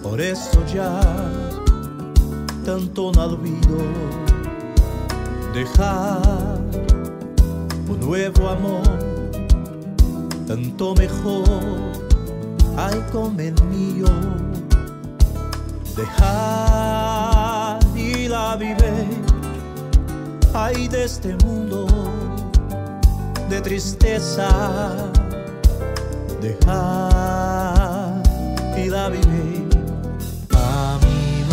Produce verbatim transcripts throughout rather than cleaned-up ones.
Por eso ya tanto no olvido dejar un nuevo amor, tanto mejor, ay, como el mío. Dejar y la vive, ay, de este mundo de tristeza. Dejar y la vive a mi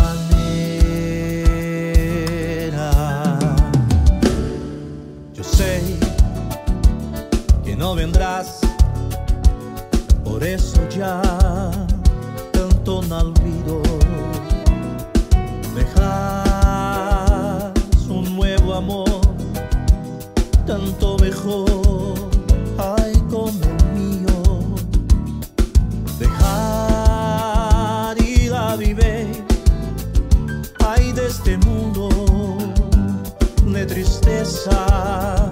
manera. Yo sé que no vendrás, por eso ya tanto no olvido dejar un nuevo amor, tanto mejor, ay, como el mío. Dejar y la vive, ay, de este mundo de tristeza.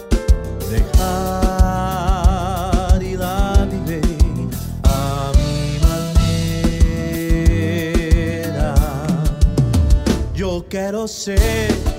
Dejar y la vive a mi manera. Yo quiero ser